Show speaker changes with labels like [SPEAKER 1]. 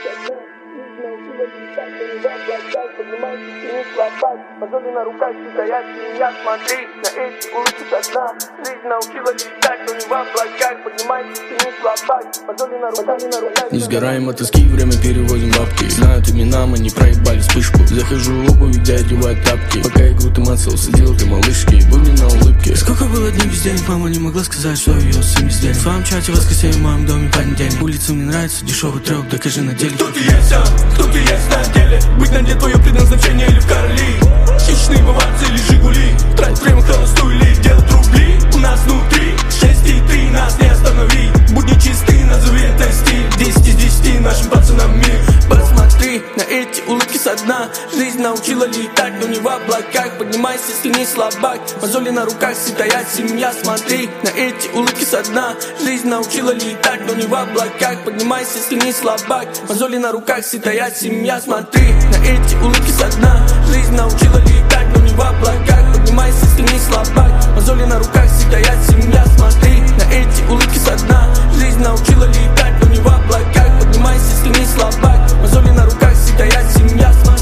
[SPEAKER 1] научила летать, но не воплощать. Поднимайся, не слабать, мозоли на руках, стоят семья. Смотри на эти улыбки со дна. Жизнь научила летать, но не воплощать. Поднимайся, не слабать, мозоли на руках.
[SPEAKER 2] Не сгораем от тоски, время переводим бабки. Знают имена, мы не проебали вспышку. Захожу в обувь, где одевают тапки. Пока игру ты мацал, сидел ты малышки. Будни на улыбке.
[SPEAKER 3] Сколько было дней без денег, мама не могла сказать, что ее сын без денег. В своем чате воскресенье, в моем доме понедельник. Улица мне нравится, дешевый трёк, докажи на деле.
[SPEAKER 4] Кто ты есть, а? Кто ты есть на деле? Быть на дне твое предназначение или в короли? Хищные баварцы или жигули? Трать время холостую или делать рубли? У нас внутри 6 и 3, нас не останови. Будни чистые, назови это стиль. 10 из 10 нашим пацанам мир.
[SPEAKER 3] Посмотри на эти улыбки со дна. Жизнь научила летать, но не в облаках. Поднимайся, если не слабак. Мозоли на руках, стоят семья. Смотри на эти улыбки со дна. Жизнь научила летать, но не в облаках. Поднимайся, если не слабак. Мозоли на руках, стоят семья. Смотри на эти улыбки со дна. Жизнь научила летать, но не в облаках. Поднимайся, если не слабак. Мозоли на руках, стоят семья. Смотри на эти улыбки со дна. Жизнь научила летать, но не в облаках. Поднимайся, если не слабак. Мозоли на руках, стоят семья.